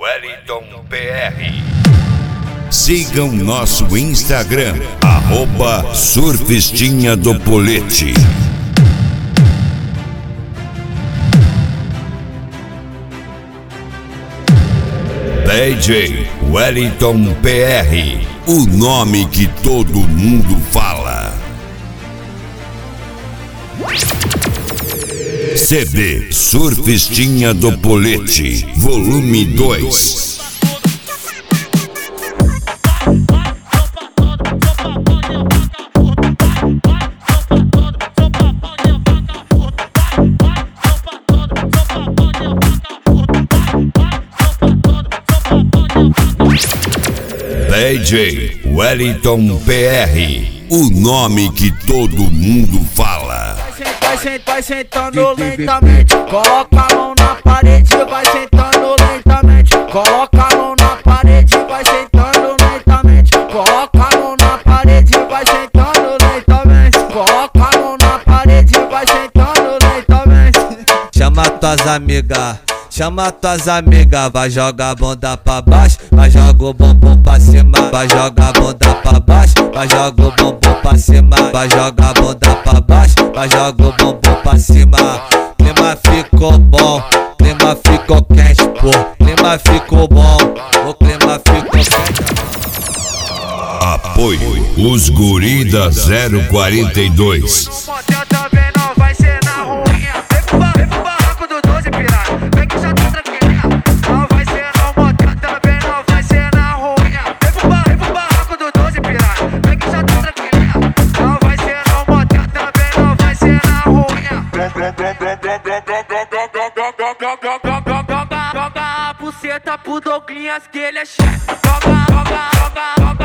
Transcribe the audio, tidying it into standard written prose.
Wellington PR. Sigam nosso Instagram, @Surfistinha do Polete. DJ Wellington PR, o nome que todo mundo fala. CD Surfistinha do Polete, volume 2. DJ Wellington PR, o nome que todo mundo fala. Vai sentando lentamente, coloca a mão na parede, vai sentando lentamente, coloca a mão na parede, vai sentando lentamente, coloca a mão na parede, vai sentando lentamente, coloca a mão na parede, vai sentando lentamente. Chama tuas amigas, vai jogar a bunda pra baixo, vai jogar o bumbum pra cima, vai jogar a bunda pra baixo, vai jogar o bumbum pra cima, vai jogar a bunda pra baixo, vai jogar o bumbum pra cima. Clima ficou bom, clima ficou quente, pô, clima ficou bom, o clima ficou quente. Apoio os guri da 042. Também não vai ser na ruinha. Vem pro barraco do 12 pirata, vem que já tá tranquilinha. Não vai ser no motel, também não vai ser na ruinha. Vem pro barraco do 12 pirata, vem que já tá tranquilinha. Não vai ser no motel, também não vai ser na ruinha. Joga a buceta pro Douglinhas que ele é chefe. Joga